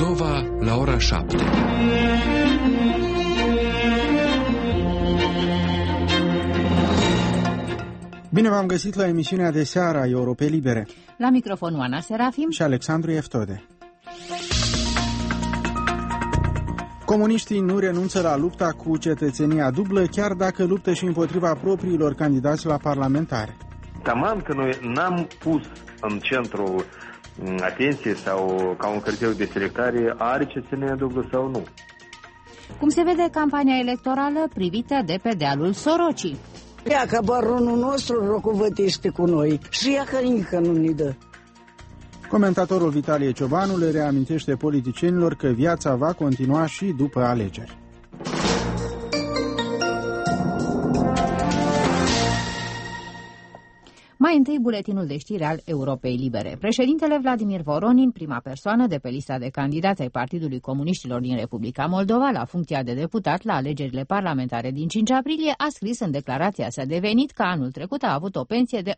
Moldova la ora 7. Bine v-am găsit la emisiunea de seară a Europei Libere. La microfon Oana Serafim și Alexandru Eftode. Comuniștii nu renunță la lupta cu cetățenia dublă, chiar dacă luptă și împotriva propriilor candidați la parlamentare. Taman că noi n-am pus în centru atenție sau ca un criteriu de selectare are cetățenia dublă sau nu. Cum se vede campania electorală privită de pe dealul Sorocii? Ia că baronul nostru rocovătește cu noi și ia că nică nu ne dă. Comentatorul Vitalie Ciobanu le reamintește politicienilor că viața va continua și după alegeri. Mai întâi, buletinul de știri al Europei Libere. Președintele Vladimir Voronin, prima persoană de pe lista de candidați ai Partidului Comuniștilor din Republica Moldova la funcția de deputat la alegerile parlamentare din 5 aprilie, a scris în declarația sa de venit că anul trecut a avut o pensie de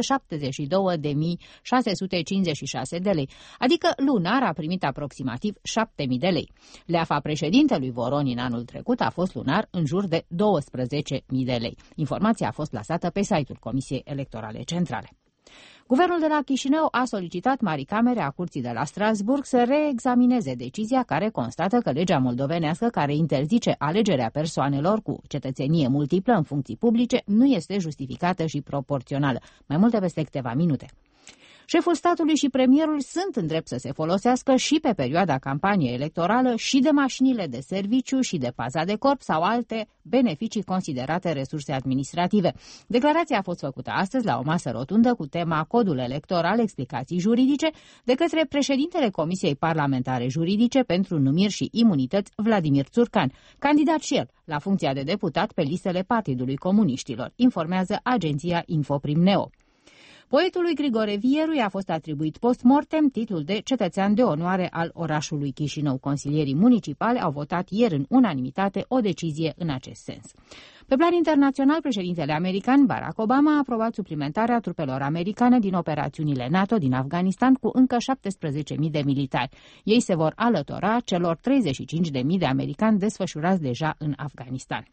172.656 de lei, adică lunar a primit aproximativ 7.000 de lei. Leafa președintelui Voronin anul trecut a fost lunar în jur de 12.000 de lei. Informația a fost plasată pe site-ul Comisiei Electorale Centrale. Guvernul de la Chișinău a solicitat Marii Camere a Curții de la Strasburg să reexamineze decizia care constată că legea moldovenească care interzice alegerea persoanelor cu cetățenie multiplă în funcții publice nu este justificată și proporțională. Mai multe peste câteva minute. Șeful statului și premierul sunt în drept să se folosească și pe perioada campaniei electorală și de mașinile de serviciu și de paza de corp sau alte beneficii considerate resurse administrative. Declarația a fost făcută astăzi la o masă rotundă cu tema Codul electoral, explicații juridice de către președintele Comisiei Parlamentare Juridice pentru Numiri și Imunități, Vladimir Țurcan, candidat și el la funcția de deputat pe listele Partidului Comuniștilor, informează agenția Infoprim-Neo. Poetului Grigore Vieru i-a fost atribuit post-mortem titlul de cetățean de onoare al orașului Chișinău. Consilierii municipali au votat ieri în unanimitate o decizie în acest sens. Pe plan internațional, președintele american Barack Obama a aprobat suplimentarea trupelor americane din operațiunile NATO din Afganistan cu încă 17.000 de militari. Ei se vor alătura celor 35.000 de americani desfășurați deja în Afganistan.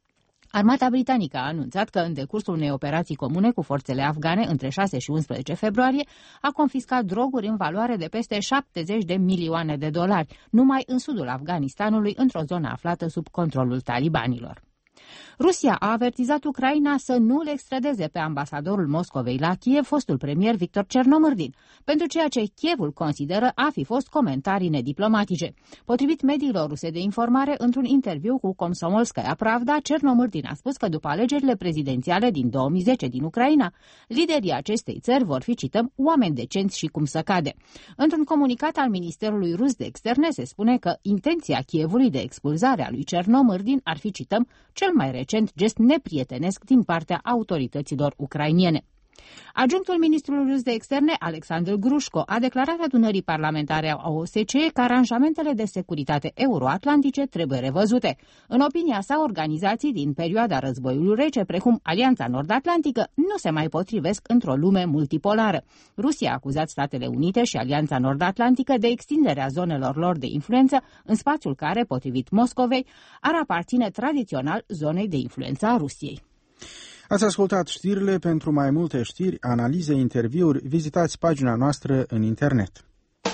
Armata britanică a anunțat că în decursul unei operații comune cu forțele afgane între 6 și 11 februarie a confiscat droguri în valoare de peste 70 de milioane de dolari, numai în sudul Afganistanului, într-o zonă aflată sub controlul talibanilor. Rusia a avertizat Ucraina să nu le extradeze pe ambasadorul Moscovei la Kiev, fostul premier Victor Cernomârdin, pentru ceea ce Kievul consideră a fi fost comentarii nediplomatice. Potrivit mediilor ruse de informare, într-un interviu cu Komsomolskaya Pravda, Cernomârdin a spus că după alegerile prezidențiale din 2010 din Ucraina, liderii acestei țări vor fi, cităm, oameni decenți și cum să cade. Într-un comunicat al Ministerului Rus de Externe se spune că intenția Kievului de expulzare a lui Cernomârdin ar fi, cităm, cel mai recent gest neprietenesc din partea autorităților ucrainiene. Adjunctul ministrului rus de externe, Alexandr Grușco, a declarat adunării parlamentare a OSCE că aranjamentele de securitate euroatlantice trebuie revăzute. În opinia sa, organizații din perioada războiului rece, precum Alianța Nord-Atlantică, nu se mai potrivesc într-o lume multipolară. Rusia a acuzat Statele Unite și Alianța Nord-Atlantică de extinderea zonelor lor de influență în spațiul care, potrivit Moscovei, ar aparține tradițional zonei de influență a Rusiei. Ați ascultat știrile. Pentru mai multe știri, analize, interviuri, vizitați pagina noastră în internet.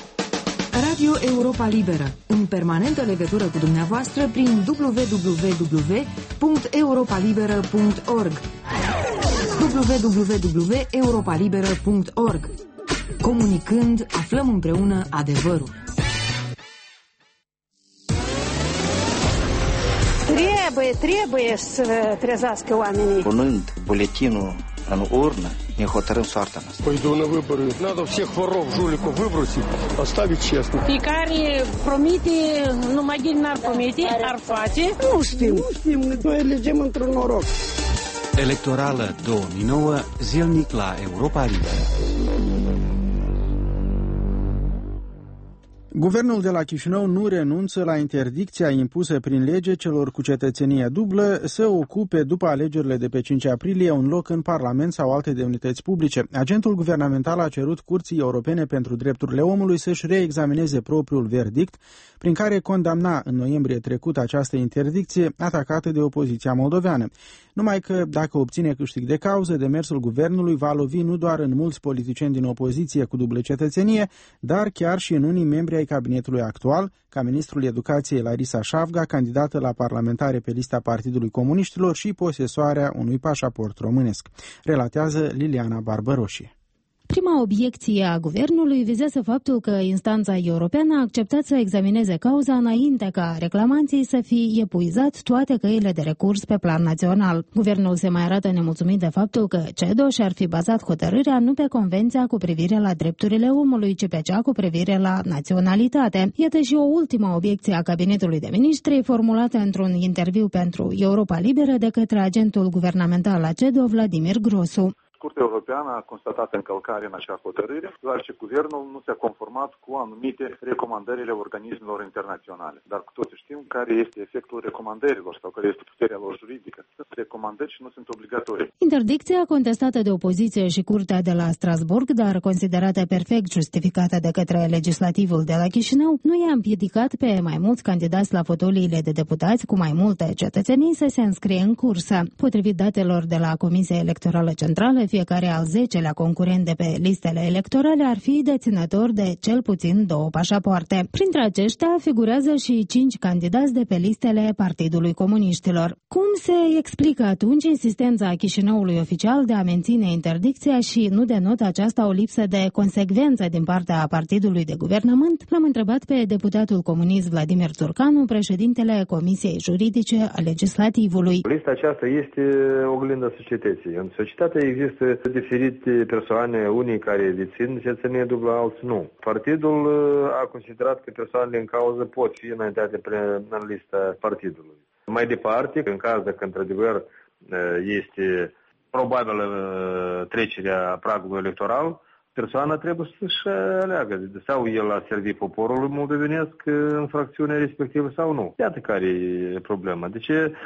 Radio Europa Liberă, în permanentă legătură cu dumneavoastră prin www.europalibera.org www.europalibera.org. Comunicând, aflăm împreună adevărul. Trebuie să trezească oamenii. Punând buletinul în urnă, ne hotărâm soarta noastră. Păiду на выборы. Надо всех воров, жуликов выбросить, оставить честно. Fiecare promite, numai din n-ar promite, ar face. Nu știm, noi elegem într-un noroc. Electorală 2009, zilnic la Europa Liberă. Guvernul de la Chișinău nu renunță la interdicția impusă prin lege celor cu cetățenie dublă să ocupe după alegerile de pe 5 aprilie un loc în Parlament sau alte demnități publice. Agentul guvernamental a cerut Curții Europene pentru Drepturile Omului să-și reexamineze propriul verdict, prin care condamna în noiembrie trecut această interdicție atacată de opoziția moldoveană. Numai că, dacă obține câștig de cauză, demersul guvernului va lovi nu doar în mulți politicieni din opoziție cu dublă cetățenie, dar chiar și în unii membri ai cabinetului actual, ca ministrul educației Larisa Șafga, candidată la parlamentare pe lista Partidului Comuniștilor și posesoarea unui pașaport românesc. Relatează Liliana Barbăroșie. Prima obiecție a guvernului vizează faptul că instanța europeană a acceptat să examineze cauza înainte ca reclamanții să fie epuizat toate căile de recurs pe plan național. Guvernul se mai arată nemulțumit de faptul că CEDO și-ar fi bazat hotărârea nu pe Convenția cu privire la drepturile omului, ci pe cea cu privire la naționalitate. Iată și o ultimă obiecție a Cabinetului de Ministri, formulată într-un interviu pentru Europa Liberă de către agentul guvernamental la CEDO, Vladimir Grosu. Curtea Europeană a constatat încălcare în acea hotărâre, deoarece guvernul nu s-a conformat cu anumite recomandările organismelor internaționale. Dar cu toții știm care este efectul recomandărilor sau care este puterea lor juridică. Sunt recomandări și nu sunt obligatorii. Interdicția contestată de opoziție și Curtea de la Strasburg, dar considerată perfect justificată de către legislativul de la Chișinău, nu i-a împiedicat pe mai mulți candidați la fotoliile de deputați cu mai multe cetățenii să se înscrie în cursă. Potrivit datelor de la Comisia Electorală Centrală, fiecare al 10-lea concurent de pe listele electorale ar fi deținător de cel puțin 2 pașapoarte. Printre aceștia figurează și 5 candidați de pe listele Partidului Comuniștilor. Cum se explică atunci insistența Chișinăului oficial de a menține interdicția și nu denotă aceasta o lipsă de consecvență din partea Partidului de Guvernământ? L-am întrebat pe deputatul comunist Vladimir Țurcanu, președintele Comisiei Juridice a Legislativului. Lista aceasta este oglinda societății. În societate există diferite persoane, unii care dețin cetățenie dublă, alții nu. Partidul a considerat că persoanele în cauză pot fi înaintate în lista partidului. Mai departe, în caz de că într-adevăr este probabilă trecerea pragului electoral, persoana trebuie să-și aleagă sau el a servit poporul moldovenesc în fracțiunea respectivă sau nu. Iată care e problema. Deci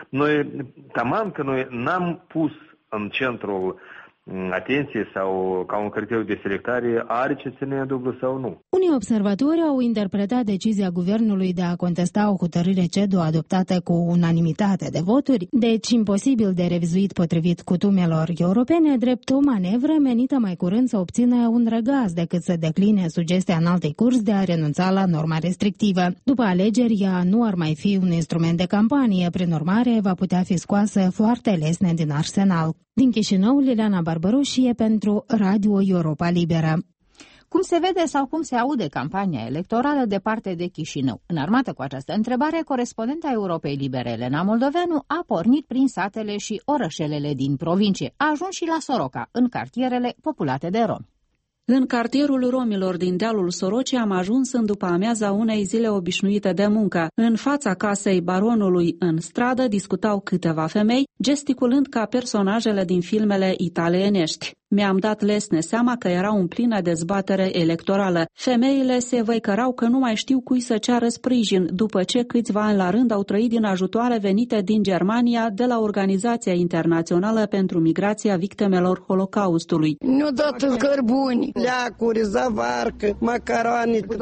noi n-am pus în centrul atenție sau ca un criteriu de selectare are cetățenia dublă sau nu. Unii observatori au interpretat decizia guvernului de a contesta o hotărâre CEDO adoptată cu unanimitate de voturi, deci imposibil de revizuit potrivit cutumelor europene, drept o manevră menită mai curând să obțină un răgaz decât să decline sugestia înaltei curs de a renunța la norma restrictivă. După alegeri, ea nu ar mai fi un instrument de campanie, prin urmare va putea fi scoasă foarte lesne din arsenal. Din Chișinău, Liliana Barbăroșie pentru Radio Europa Liberă. Cum se vede sau cum se aude campania electorală departe de Chișinău? Înarmată cu această întrebare, corespondenta Europei Libere, Elena Moldoveanu, a pornit prin satele și orășelele din provincie. A ajuns și la Soroca, în cartierele populate de romi. În cartierul romilor din dealul Sorocii am ajuns în după amiaza unei zile obișnuite de muncă. În fața casei baronului în stradă discutau câteva femei, gesticulând ca personajele din filmele italienești. Mi-am dat lesne seama că erau în plină dezbatere electorală. Femeile se văicărau că nu mai știu cui să ceară sprijin, după ce câțiva ani la rând au trăit din ajutoare venite din Germania de la Organizația Internațională pentru Migrația Victimelor Holocaustului. Ne-au dat cărbuni, leacuri, zavarcă, macaroane, câte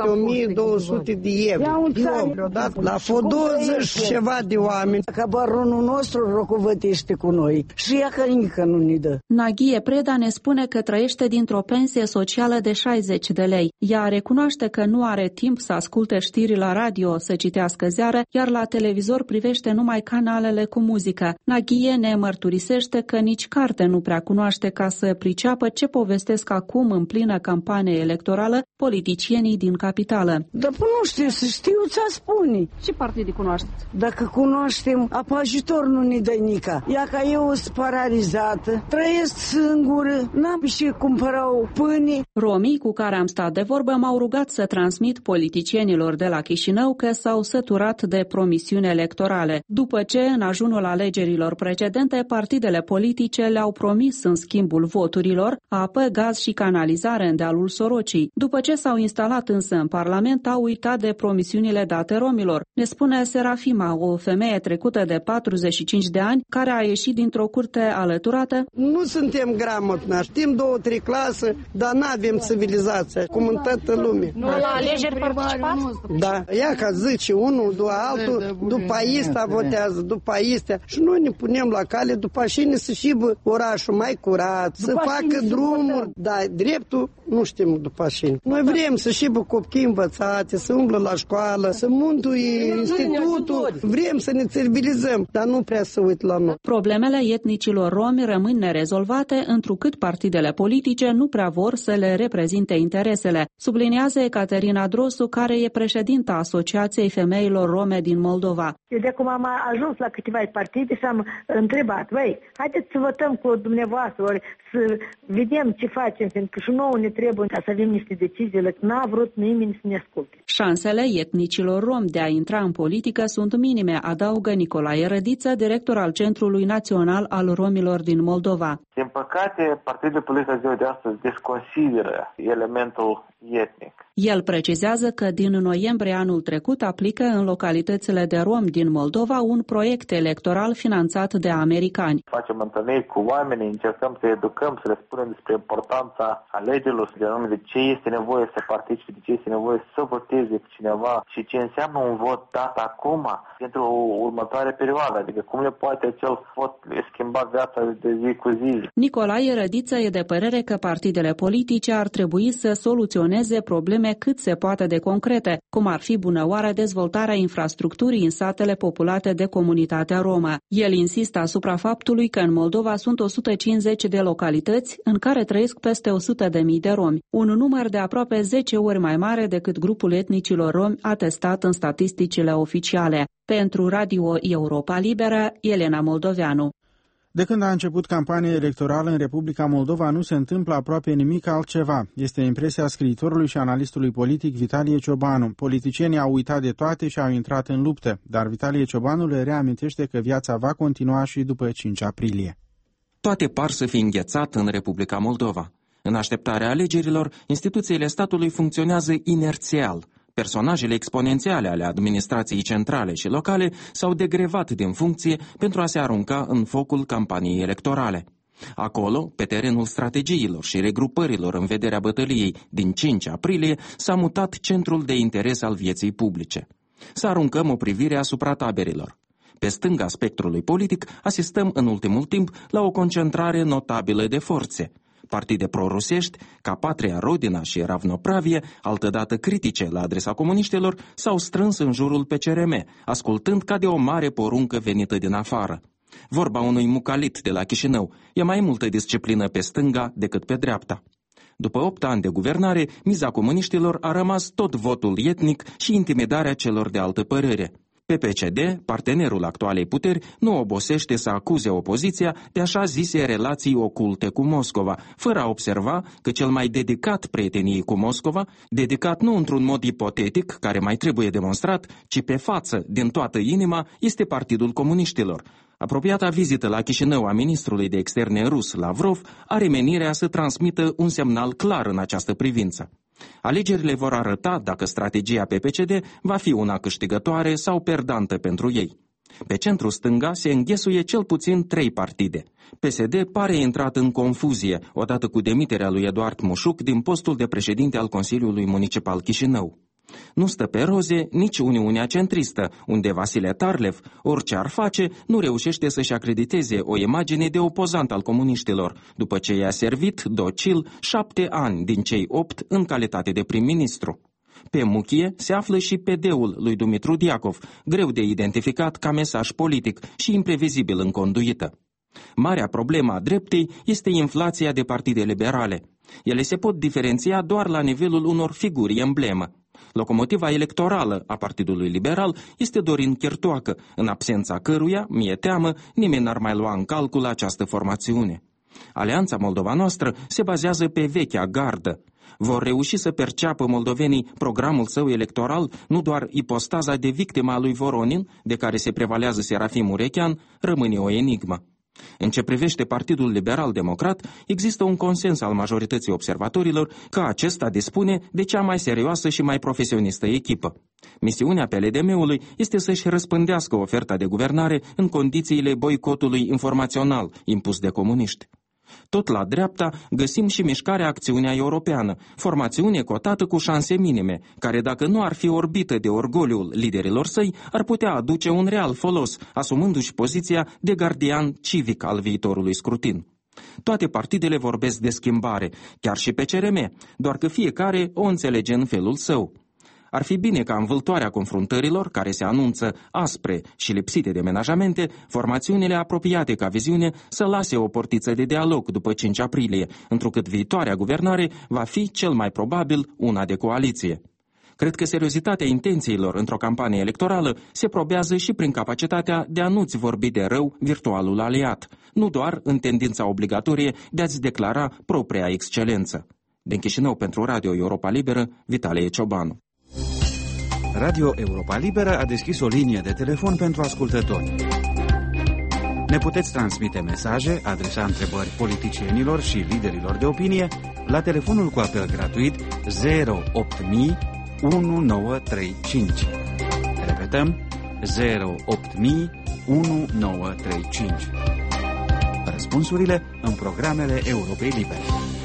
1200 de euro. Le-au dat la fodoză și ceva de oameni. Că baronul nostru rocovătește cu noi și ea că nu ne dă. Naghie Preda ne spune că trăiește dintr-o pensie socială de 60 de lei. Ea recunoaște că nu are timp să asculte știri la radio, să citească ziare, iar la televizor privește numai canalele cu muzică. Naghie ne mărturisește că nici carte nu prea cunoaște ca să priceapă ce povestesc acum în plină campanie electorală politicienii din capitală. Dar nu știu, să știu ce spune. Ce partide cunoașteți? Dacă cunoaștem, ajutor nu ne dă nica. Ea ca eu sunt paralizată, trăiesc singură, casă, n-am și cumpărau pâine. Romii cu care am stat de vorbă m-au rugat să transmit politicienilor de la Chișinău că s-au săturat de promisiuni electorale, după ce, în ajunul alegerilor precedente, partidele politice le-au promis în schimbul voturilor apă, gaz și canalizare în dealul Sorocii. După ce s-au instalat însă în Parlament, au uitat de promisiunile date romilor, ne spune Serafima, o femeie trecută de 45 de ani, care a ieșit dintr-o curte alăturată. Nu suntem gramotni, știm 2-3 clase, dar n-avem civilizație, cum în toată lumea. Nu la alegeri participați? Da, ia ca zice unul, după altul, după aista votează, după aistea. Și noi ne punem la cale după așa să șibă orașul mai curat, să facă drumuri. Da, dreptul nu știm după așa. Noi vrem să șibă copii învățate, să umblă la școală, să mântuie institutul. Vrem să ne civilizăm, dar nu prea să uit la noi. Problemele etnicilor romi rămân nerezolvate, întrucât partidele politice nu prea vor să le reprezinte interesele, subliniază Ecaterina Drosu, care e președinta Asociației Femeilor Rome din Moldova. Eu de acum am ajuns la câteva partide și am întrebat, haideți să votăm cu dumneavoastră, ori să vedem ce facem, pentru că și nouă ne trebuie ca să avem niște decizii, n-a vrut nimeni să ne asculte. Șansele etnicilor romi de a intra în politică sunt minime, adaugă Nicolae Rădiță, director al Centrului Național al Romilor din Moldova. Din păcate, partidul politic ziua de astăzi desconsideră elementul etnic. El precizează că din noiembrie anul trecut aplică în localitățile de romi din Moldova un proiect electoral finanțat de americani. Facem întâlniri cu oamenii, încercăm să educăm, să le spunem despre importanța alegerilor, de ce este nevoie să participe, de ce este nevoie să voteze cineva și ce înseamnă un vot dat acum pentru o următoare perioadă, adică cum le poate acel vot schimba viața de zi cu zi. Nicolae Rădiță e de părere că partidele politice ar trebui să soluționeze probleme cât se poate de concrete, cum ar fi bunăoară dezvoltarea infrastructurii în satele populate de comunitatea romă. El insistă asupra faptului că în Moldova sunt 150 de localități în care trăiesc peste 100.000 de romi, un număr de aproape 10 ori mai mare decât grupul etnicilor romi atestat în statisticile oficiale. Pentru Radio Europa Liberă, Elena Moldoveanu. De când a început campania electorală în Republica Moldova, nu se întâmplă aproape nimic altceva. Este impresia scriitorului și analistului politic Vitalie Ciobanu. Politicienii au uitat de toate și au intrat în luptă, dar Vitalie Ciobanu le reamintește că viața va continua și după 5 aprilie. Toate par să fi înghețat în Republica Moldova. În așteptarea alegerilor, instituțiile statului funcționează inerțial. Personajele exponențiale ale administrației centrale și locale s-au degrevat din funcție pentru a se arunca în focul campaniei electorale. Acolo, pe terenul strategiilor și regrupărilor în vederea bătăliei din 5 aprilie, s-a mutat centrul de interes al vieții publice. Să aruncăm o privire asupra taberilor. Pe stânga spectrului politic asistăm în ultimul timp la o concentrare notabilă de forțe. Partide prorusești, ca Patria Rodina și Ravnopravie, altădată critice la adresa comuniștilor, s-au strâns în jurul PCRM, ascultând ca de o mare poruncă venită din afară. Vorba unui mucalit de la Chișinău, e mai multă disciplină pe stânga decât pe dreapta. După 8 ani de guvernare, miza comuniștilor a rămas tot votul etnic și intimidarea celor de altă părere. PPCD, partenerul actualei puteri, nu obosește să acuze opoziția de așa zise relații oculte cu Moscova, fără a observa că cel mai dedicat prieteniei cu Moscova, dedicat nu într-un mod ipotetic, care mai trebuie demonstrat, ci pe față, din toată inima, este Partidul Comuniștilor. Apropiata vizită la Chișinău a ministrului de externe rus, Lavrov, are menirea să transmită un semnal clar în această privință. Alegerile vor arăta dacă strategia PPCD va fi una câștigătoare sau perdantă pentru ei. Pe centru-stânga se înghesuie cel puțin 3 partide. PSD pare intrat în confuzie odată cu demiterea lui Eduard Mușuc din postul de președinte al Consiliului Municipal Chișinău. Nu stă pe roze nici Uniunea Centristă, unde Vasile Tarlev, orice ar face, nu reușește să-și acrediteze o imagine de opozant al comuniștilor, după ce i-a servit docil 7 ani din cei 8 în calitate de prim-ministru. Pe muchie se află și PD-ul lui Dumitru Diacov, greu de identificat ca mesaj politic și imprevizibil în conduită. Marea problemă a dreptei este inflația de partide liberale. Ele se pot diferenția doar la nivelul unor figuri emblemă. Locomotiva electorală a Partidului Liberal este Dorin Chirtoacă, în absența căruia, mi-e teamă, nimeni n-ar mai lua în calcul această formațiune. Alianța Moldova Noastră se bazează pe vechea gardă. Vor reuși să perceapă moldovenii programul său electoral, nu doar ipostaza de victimă a lui Voronin, de care se prevalează Serafim Urechean, rămâne o enigmă. În ce privește Partidul Liberal-Democrat, există un consens al majorității observatorilor că acesta dispune de cea mai serioasă și mai profesionistă echipă. Misiunea PLDM-ului este să-și răspândească oferta de guvernare în condițiile boicotului informațional impus de comuniști. Tot la dreapta găsim și mișcarea Acțiunea Europeană, formațiune cotată cu șanse minime, care dacă nu ar fi orbită de orgoliul liderilor săi, ar putea aduce un real folos, asumându-și poziția de gardian civic al viitorului scrutin. Toate partidele vorbesc de schimbare, chiar și pe CRM, doar că fiecare o înțelege în felul său. Ar fi bine ca în vâltoarea confruntărilor, care se anunță aspre și lipsite de menajamente, formațiunile apropiate ca viziune să lase o portiță de dialog după 5 aprilie, întrucât viitoarea guvernare va fi cel mai probabil una de coaliție. Cred că seriozitatea intențiilor într-o campanie electorală se probează și prin capacitatea de a nu-ți vorbi de rău virtualul aliat, nu doar în tendința obligatorie de a-ți declara propria excelență. Din Chișinău pentru Radio Europa Liberă, Vitalie Ciobanu. Radio Europa Liberă a deschis o linie de telefon pentru ascultători. Ne puteți transmite mesaje, adresa întrebări politicienilor și liderilor de opinie la telefonul cu apel gratuit 08000 1935. Repetăm, 08000 1935. Răspunsurile în programele Europei Libere.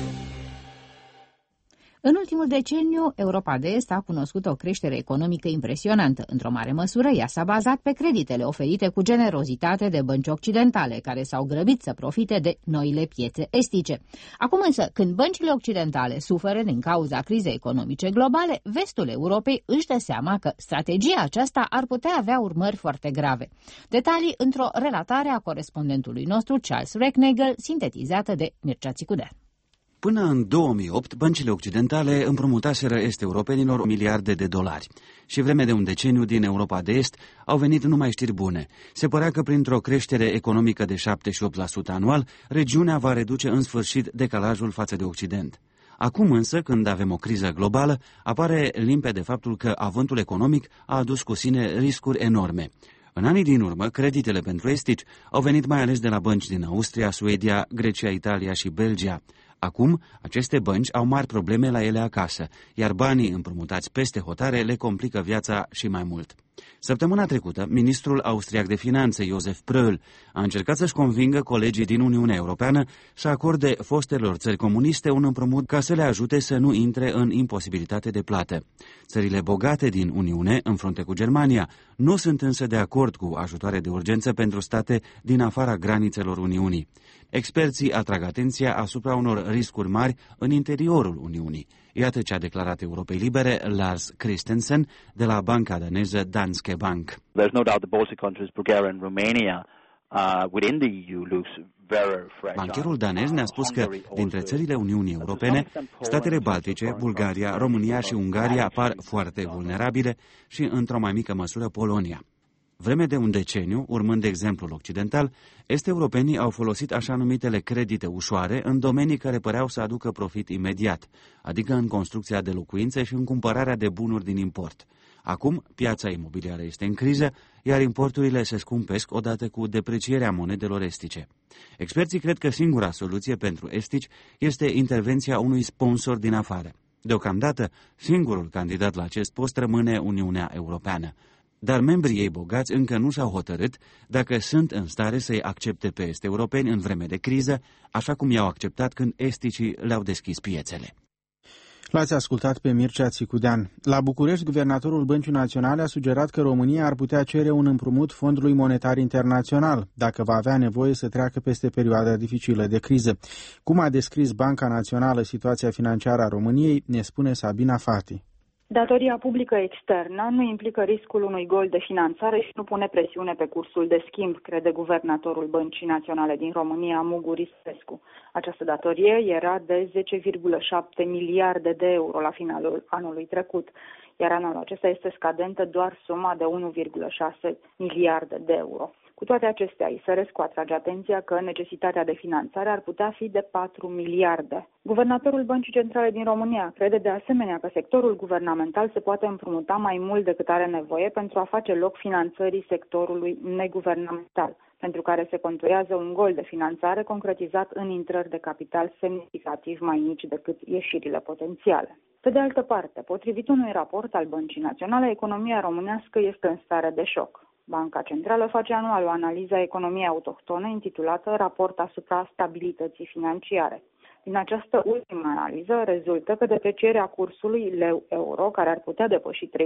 În ultimul deceniu, Europa de Est a cunoscut o creștere economică impresionantă. Într-o mare măsură, ea s-a bazat pe creditele oferite cu generozitate de bănci occidentale, care s-au grăbit să profite de noile piețe estice. Acum însă, când băncile occidentale suferă din cauza crizei economice globale, vestul Europei își dă seama că strategia aceasta ar putea avea urmări foarte grave. Detalii într-o relatare a corespondentului nostru, Charles Recknagel, sintetizată de Mircea Țicudean. Până în 2008, băncile occidentale împrumutaseră est-europenilor miliarde de dolari și vreme de un deceniu din Europa de Est au venit numai știri bune. Se părea că printr-o creștere economică de 7-8% anual, regiunea va reduce în sfârșit decalajul față de Occident. Acum însă, când avem o criză globală, apare limpede faptul că avântul economic a adus cu sine riscuri enorme. În anii din urmă, creditele pentru estici au venit mai ales de la bănci din Austria, Suedia, Grecia, Italia și Belgia. Acum, aceste bănci au mari probleme la ele acasă, iar banii împrumutați peste hotare le complică viața și mai mult. Săptămâna trecută, ministrul austriac de finanțe, Josef Pröll, a încercat să-și convingă colegii din Uniunea Europeană să acorde fostelor țări comuniste un împrumut ca să le ajute să nu intre în imposibilitate de plată. Țările bogate din Uniune, în frunte cu Germania, nu sunt însă de acord cu ajutoare de urgență pentru state din afara granițelor Uniunii. Experții atrag atenția asupra unor riscuri mari în interiorul Uniunii. Iată ce a declarat Europei Libere Lars Christensen de la banca daneză Danske Bank. There's no doubt the Baltic countries, Bulgaria and Romania, within the EU looks very fragile. Bancherul danez ne-a spus că dintre țările Uniunii Europene, statele Baltice, Bulgaria, România și Ungaria apar foarte vulnerabile și, într-o mai mică măsură, Polonia. Vreme de un deceniu, urmând exemplul occidental, est-europenii au folosit așa numitele credite ușoare în domenii care păreau să aducă profit imediat, adică în construcția de locuințe și în cumpărarea de bunuri din import. Acum, piața imobiliară este în criză, iar importurile se scumpesc odată cu deprecierea monedelor estice. Experții cred că singura soluție pentru estici este intervenția unui sponsor din afară. Deocamdată, singurul candidat la acest post rămâne Uniunea Europeană. Dar membrii ei bogați încă nu s-au hotărât dacă sunt în stare să-i accepte pe est-europeni în vreme de criză, așa cum i-au acceptat când esticii le-au deschis piețele. L-ați ascultat pe Mircea Țicudean. La București, guvernatorul Băncii Naționale a sugerat că România ar putea cere un împrumut Fondului Monetar Internațional, dacă va avea nevoie să treacă peste perioada dificilă de criză. Cum a descris Banca Națională situația financiară a României, ne spune Sabina Fati. Datoria publică externă nu implică riscul unui gol de finanțare și nu pune presiune pe cursul de schimb, crede guvernatorul Băncii Naționale din România, Mugur Isescu. Această datorie era de 10,7 miliarde de euro la finalul anului trecut, iar anul acesta este scadentă doar suma de 1,6 miliarde de euro. Cu toate acestea, Isărescu atrage atenția că necesitatea de finanțare ar putea fi de 4 miliarde. Guvernatorul Băncii Centrale din România crede de asemenea că sectorul guvernamental se poate împrumuta mai mult decât are nevoie pentru a face loc finanțării sectorului neguvernamental, pentru care se conturează un gol de finanțare concretizat în intrări de capital semnificativ mai mici decât ieșirile potențiale. Pe de altă parte, potrivit unui raport al Băncii Naționale, economia românească este în stare de șoc. Banca Centrală face anual o analiză a economiei autohtone intitulată Raport asupra stabilității financiare. Din această ultimă analiză rezultă că deprecierea cursului leu-euro, care ar putea depăși 30%,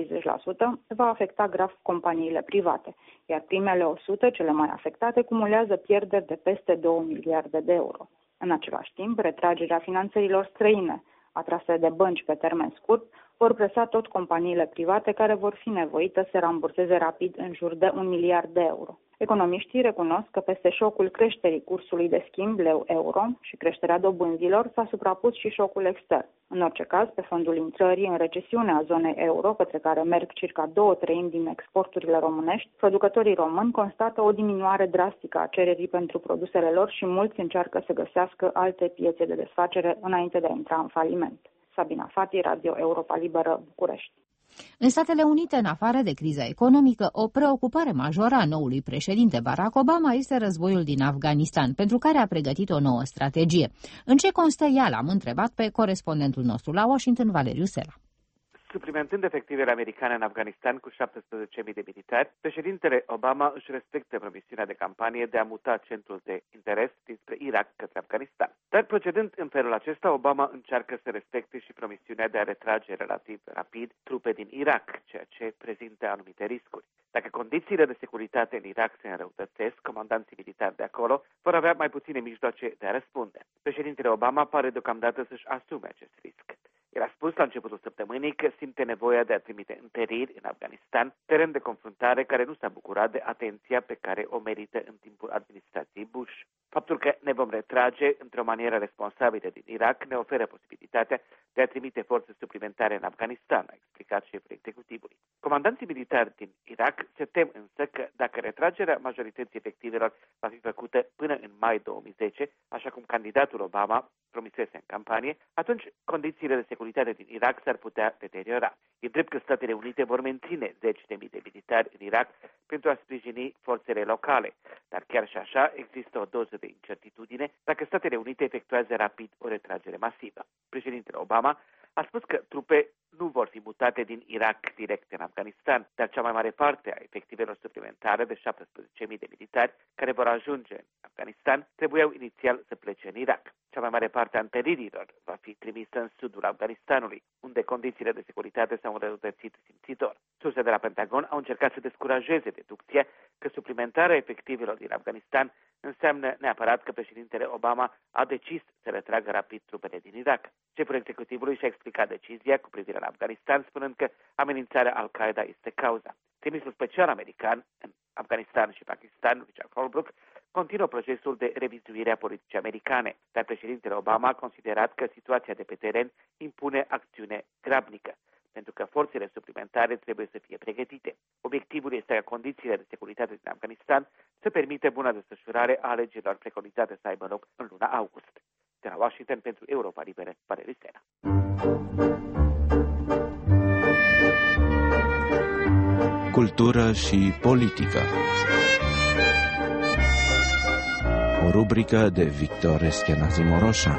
va afecta grav companiile private, iar primele 100, cele mai afectate, cumulează pierderi de peste 2 miliarde de euro. În același timp, retragerea finanțărilor străine, atrase de bănci pe termen scurt, vor presa tot companiile private care vor fi nevoite să ramburseze rapid în jur de 1 miliard de euro. Economiștii recunosc că peste șocul creșterii cursului de schimb leu-euro și creșterea dobânzilor s-a suprapus și șocul extern. În orice caz, pe fondul intrării în recesiune a zonei euro, către care merg circa 2/3 din exporturile românești, producătorii români constată o diminuare drastică a cererii pentru produsele lor și mulți încearcă să găsească alte piețe de desfacere înainte de a intra în faliment. Sabina Fati, Radio Europa Liberă, București. În Statele Unite, în afară de criza economică, o preocupare majoră a noului președinte Barack Obama este războiul din Afganistan, pentru care a pregătit o nouă strategie. În ce constă ea, l-am întrebat pe corespondentul nostru la Washington, Valeriu Sela. Suplimentând efectivele americane în Afganistan cu 17.000 de militari, președintele Obama își respectă promisiunea de campanie de a muta centrul de interes dinspre Irak către Afganistan. Dar procedând în felul acesta, Obama încearcă să respecte și promisiunea de a retrage relativ rapid trupe din Irak, ceea ce prezintă anumite riscuri. Dacă condițiile de securitate în Irak se înrăutățesc, comandanții militari de acolo vor avea mai puține mijloace de a răspunde. Președintele Obama pare deocamdată să-și asume acest risc. El a spus la începutul săptămânii că simte nevoia de a trimite întăriri în Afganistan, teren de confruntare care nu s-a bucurat de atenția pe care o merită în timpul administrației Bush. Faptul că ne vom retrage într-o manieră responsabilă din Irak ne oferă posibilitatea de a trimite forțe suplimentare în Afganistan, a explicat șeful executivului. Comandanții militari din Irak se tem însă că dacă retragerea majorității efectivelor va fi făcută până în mai 2010, așa cum candidatul Obama promisese în campanie, atunci condițiile de securitate din Irak s-ar putea deteriora. E drept că Statele Unite vor menține 10.000 de militari în Irak pentru a sprijini forțele locale, dar chiar și așa există o doză de incertitudine dacă Statele Unite efectuează rapid o retragere masivă. Președintele Obama a spus că trupe nu vor fi mutate din Irak direct în Afganistan, dar cea mai mare parte a efectivelor suplimentare de 17.000 de militari care vor ajunge în Afganistan trebuiau inițial să plece în Irak. Cea mai mare parte a întăririlor va fi trimisă în sudul Afganistanului, unde condițiile de securitate s-au înrăutățit simțitor. Surse de la Pentagon au încercat să descurajeze deducția că suplimentarea efectivelor din Afganistan înseamnă neapărat că președintele Obama a decis să retragă rapid trupele din Irak. Șeful executivului și-a explicat decizia cu privire la Afganistan, spunând că amenințarea Al-Qaeda este cauza. Trimisul special american în Afganistan și Pakistan, Richard Holbrooke, continuă procesul de revizuire a politicii americane, dar președintele Obama a considerat că situația de pe teren impune acțiune grabnică, pentru că forțele suplimentare trebuie să fie pregătite. Obiectivul este ca condițiile de securitate din Afganistan să permite buna desfășurare a alegerilor preconizate să aibă loc în luna august. De la Washington pentru Europa Liberă, Valeriu Sela. Cultură și politică. O rubrică de Victor Eschenazi Moroșan.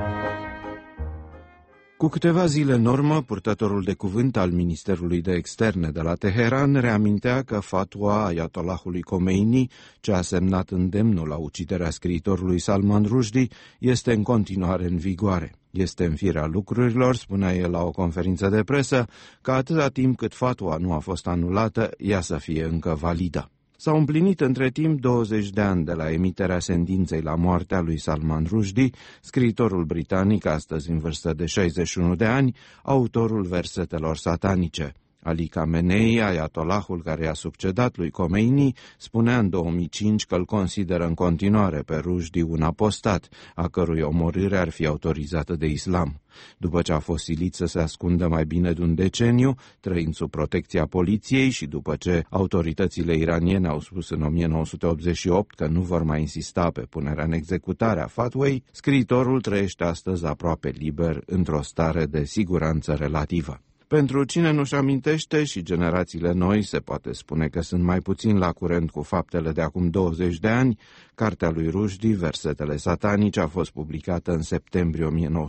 Cu câteva zile în urmă, purtătorul de cuvânt al Ministerului de Externe de la Teheran reamintea că fatwa Ayatollahului Khomeini, ce a semnat îndemnul la uciderea scriitorului Salman Rushdie, este în continuare în vigoare. Este în firea lucrurilor, spunea el la o conferință de presă, că atâta timp cât fatwa nu a fost anulată, ea să fie încă validă. S-au împlinit între timp 20 de ani de la emiterea sentinței la moartea lui Salman Rushdie, scriitorul britanic, astăzi în vârstă de 61 de ani, autorul versetelor satanice. Ali Khamenei, ayatollahul care i-a succedat lui Khomeini, spunea în 2005 că îl consideră în continuare pe Rushdie un apostat, a cărui omorâre ar fi autorizată de islam. După ce a fost silit să se ascundă mai bine de un deceniu, trăind sub protecția poliției și după ce autoritățile iraniene au spus în 1988 că nu vor mai insista pe punerea în executare a fatwei, scriitorul trăiește astăzi aproape liber într-o stare de siguranță relativă. Pentru cine nu-și amintește și generațiile noi, se poate spune că sunt mai puțin la curent cu faptele de acum 20 de ani, cartea lui Rushdie, Versetele satanice, a fost publicată în septembrie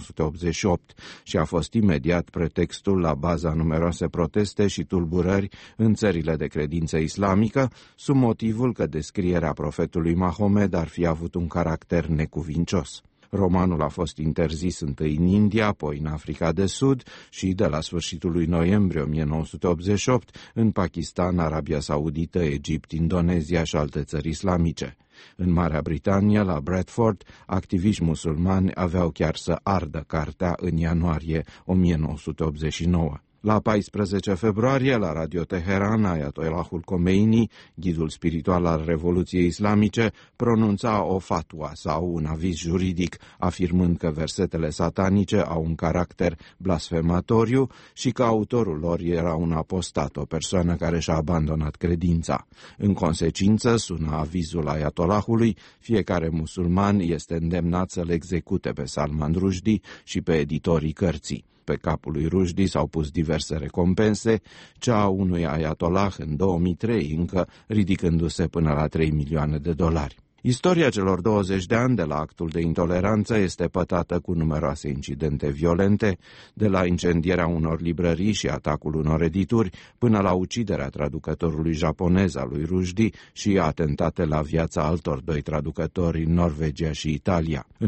1988 și a fost imediat pretextul la baza numeroase proteste și tulburări în țările de credință islamică, sub motivul că descrierea profetului Mahomed ar fi avut un caracter necuvincios. Romanul a fost interzis întâi în India, apoi în Africa de Sud și, de la sfârșitul lui noiembrie 1988, în Pakistan, Arabia Saudită, Egipt, Indonezia și alte țări islamice. În Marea Britanie, la Bradford, activiști musulmani aveau chiar să ardă cartea în ianuarie 1989. La 14 februarie, la Radio Teheran, ayatollahul Khomeini, ghidul spiritual al Revoluției Islamice, pronunța o fatwa sau un aviz juridic, afirmând că versetele satanice au un caracter blasfematoriu și că autorul lor era un apostat, o persoană care și-a abandonat credința. În consecință, sună avizul ayatollahului, fiecare musulman este îndemnat să-l execute pe Salman Rushdie și pe editorii cărții. Pe capul lui Rushdie s-au pus diverse recompense, cea a unui ayatollah în 2003 încă ridicându-se până la $3 milioane. Istoria celor 20 de ani de la actul de intoleranță este pătată cu numeroase incidente violente, de la incendierea unor librării și atacul unor edituri, până la uciderea traducătorului japonez al lui Rushdie și atentate la viața altor 2 traducători în Norvegia și Italia. În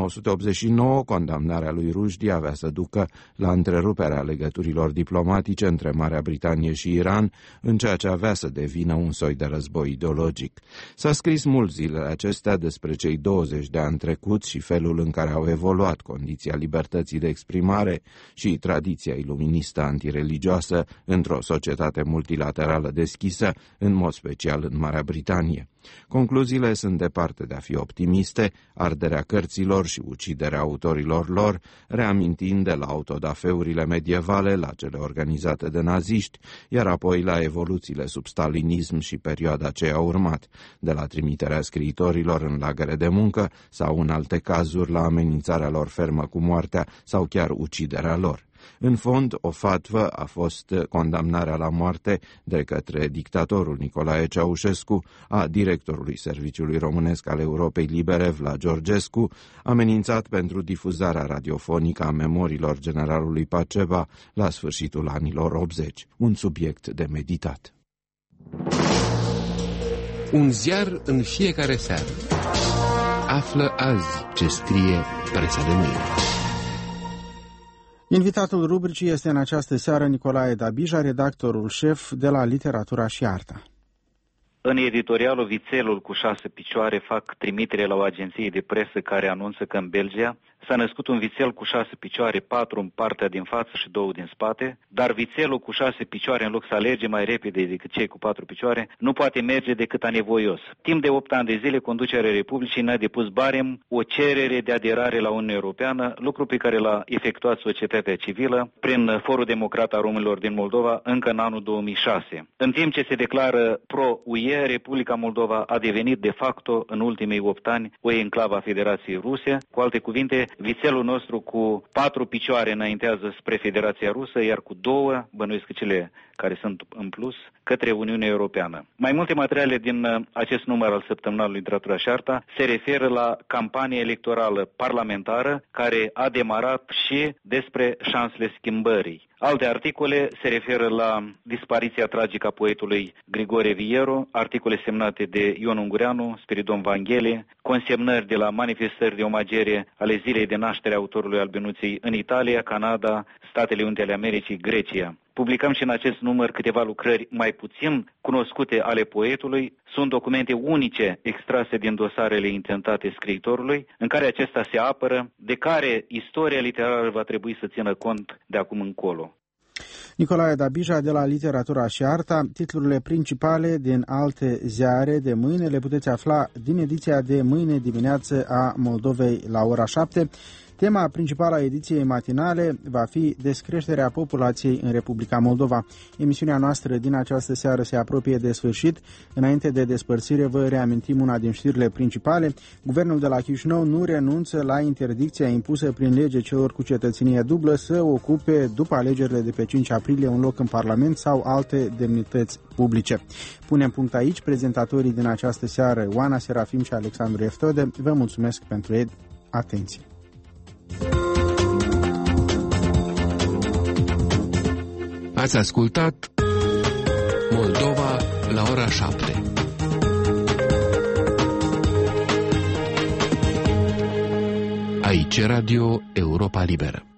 1989, condamnarea lui Rushdie avea să ducă la întreruperea legăturilor diplomatice între Marea Britanie și Iran, în ceea ce avea să devină un soi de război ideologic. S-a scris mult zilele acestea despre cei 20 de ani trecuți și felul în care au evoluat condiția libertății de exprimare și tradiția iluministă antireligioasă într-o societate multilaterală deschisă, în mod special în Marea Britanie. Concluziile sunt departe de a fi optimiste, arderea cărților și uciderea autorilor lor, reamintind de la autodafeurile medievale la cele organizate de naziști, iar apoi la evoluțiile sub stalinism și perioada ce a urmat, de la trimiterea scriitorilor în lagăre de muncă sau, în alte cazuri, la amenințarea lor fermă cu moartea sau chiar uciderea lor. În fond, o fatvă a fost condamnarea la moarte de către dictatorul Nicolae Ceaușescu a directorului Serviciului Românesc al Europei Libere, Vlad Georgescu, amenințat pentru difuzarea radiofonică a memoriilor generalului Paceva la sfârșitul anilor 80. Un subiect de meditat. Un ziar în fiecare seară. Află azi ce scrie presa de mâine. Invitatul rubricii este în această seară Nicolae Dabija, redactorul șef de la Literatura și Arta. În editorialul Vițelul cu 6 picioare fac trimitere la o agenție de presă care anunță că în Belgia s-a născut un vițel cu 6 picioare, 4 în partea din față și 2 din spate, dar vițelul cu 6 picioare, în loc să alerge mai repede decât cei cu 4 picioare, nu poate merge decât anevoios. Timp de 8 ani de zile, conducerea Republicii n-a depus barem o cerere de aderare la Uniunea Europeană, lucru pe care l-a efectuat societatea civilă prin Forul Democrat al Românilor din Moldova încă în anul 2006. În timp ce se declară pro-UE, Republica Moldova a devenit de facto în ultimii 8 ani o enclavă a Federației Ruse. Cu alte cuvinte, vițelul nostru cu 4 picioare înaintează spre Federația Rusă, iar cu 2, bănuiesc că cele care sunt în plus, către Uniunea Europeană. Mai multe materiale din acest număr al săptămânalului Literatura și Arta se referă la campania electorală parlamentară care a demarat și despre șansele schimbării. Alte articole se referă la dispariția tragică a poetului Grigore Viero, articole semnate de Ion Ungureanu, Spiridon Vanghele, consemnări de la manifestări de omagiere ale zilei de naștere a autorului Albinuței în Italia, Canada, Statele Unite ale Americii, Grecia. Publicăm și în acest număr câteva lucrări mai puțin cunoscute ale poetului. Sunt documente unice extrase din dosarele intentate scriitorului, în care acesta se apără, de care istoria literară va trebui să țină cont de acum încolo. Nicolae Dabija de la Literatura și Arta. Titlurile principale din alte ziare de mâine le puteți afla din ediția de mâine dimineață a Moldovei la ora 7. Tema principală a ediției matinale va fi descreșterea populației în Republica Moldova. Emisiunea noastră din această seară se apropie de sfârșit. Înainte de despărțire vă reamintim una din știrile principale. Guvernul de la Chișinău nu renunță la interdicția impusă prin lege celor cu cetățenie dublă să ocupe după alegerile de pe 5 aprilie un loc în Parlament sau alte demnități publice. Punem punct aici. Prezentatorii din această seară, Oana Serafim și Alexandru Eftode, vă mulțumesc pentru atenție. Ați ascultat Moldova la ora 7. Aici Radio Europa Liberă.